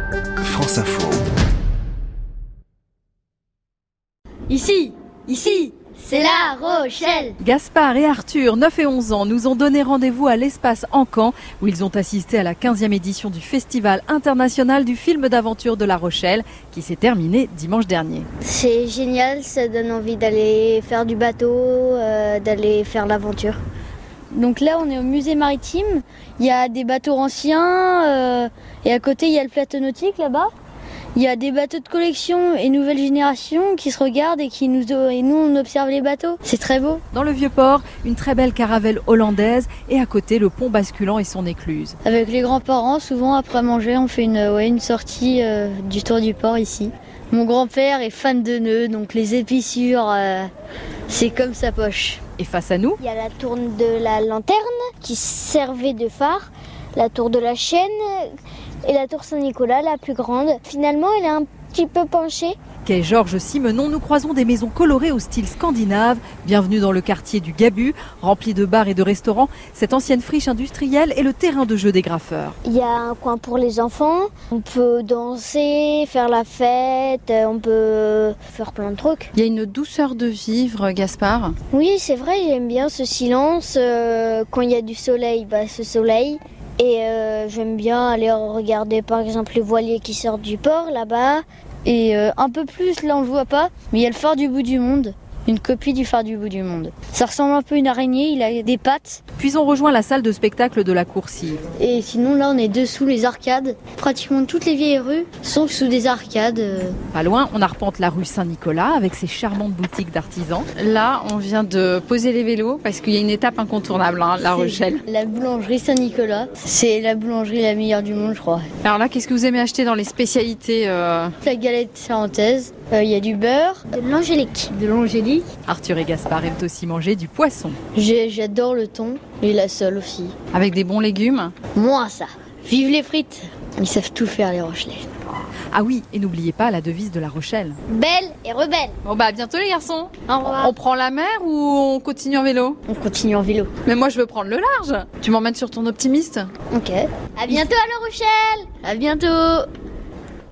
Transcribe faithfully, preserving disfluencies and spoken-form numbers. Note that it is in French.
France Info. Ici, ici, c'est La Rochelle. Gaspard et Arthur, neuf et onze ans, nous ont donné rendez-vous à l'Espace Encan, où ils ont assisté à la quinzième édition du Festival international du film d'aventure de La Rochelle, qui s'est terminé dimanche dernier. C'est génial, ça donne envie d'aller faire du bateau, euh, d'aller faire l'aventure. Donc là, on est au musée maritime. Il y a des bateaux anciens euh, et à côté, il y a le plateau nautique là-bas. Il y a des bateaux de collection et nouvelle génération qui se regardent et qui nous et nous on observe les bateaux. C'est très beau. Dans le Vieux-Port, une très belle caravelle hollandaise et à côté le pont basculant et son écluse. Avec les grands-parents, souvent après manger, on fait une, ouais, une sortie euh, du tour du port ici. Mon grand-père est fan de nœuds, donc les épissures, euh, c'est comme sa poche. Et face à nous, il y a la tour de la lanterne qui servait de phare, la tour de la chaîne et la tour Saint-Nicolas, la plus grande. Finalement, elle est un petit peu penchée. Quai Georges Simenon, nous croisons des maisons colorées au style scandinave. Bienvenue dans le quartier du Gabu, rempli de bars et de restaurants. Cette ancienne friche industrielle est le terrain de jeu des graffeurs. Il y a un coin pour les enfants. On peut danser, faire la fête, on peut faire plein de trucs. Il y a une douceur de vivre, Gaspard. Oui, c'est vrai, j'aime bien ce silence. Euh, quand il y a du soleil, bah, ce soleil. Et euh, j'aime bien aller regarder par exemple les voiliers qui sortent du port là-bas. Et euh, un peu plus, là on le voit pas, mais il y a le phare du bout du monde. Une copie du phare du bout du monde. Ça ressemble un peu à une araignée, il a des pattes. Puis on rejoint la salle de spectacle de la Coursive. Et sinon là on est dessous les arcades. Pratiquement toutes les vieilles rues sont sous des arcades. Pas loin, on arpente la rue Saint-Nicolas avec ses charmantes boutiques d'artisans. Là on vient de poser les vélos parce qu'il y a une étape incontournable, hein, La Rochelle. La boulangerie Saint-Nicolas, c'est la boulangerie la meilleure du monde je crois. Alors là qu'est-ce que vous aimez acheter dans les spécialités euh... La galette charentaise, il euh, y a du beurre, de l'angélique. De l'angélique. Arthur et Gaspard aiment aussi manger du poisson. J'adore le thon et la sole aussi. Avec des bons légumes. Moi ça. Vive les frites. Ils savent tout faire les Rochelais. Ah oui, et n'oubliez pas la devise de La Rochelle. Belle et rebelle. Bon bah à bientôt les garçons. Au revoir. On prend la mer ou on continue en vélo? On continue en vélo. Mais moi je veux prendre le large. Tu m'emmènes sur ton optimiste? Ok. À bientôt à La Rochelle. À bientôt.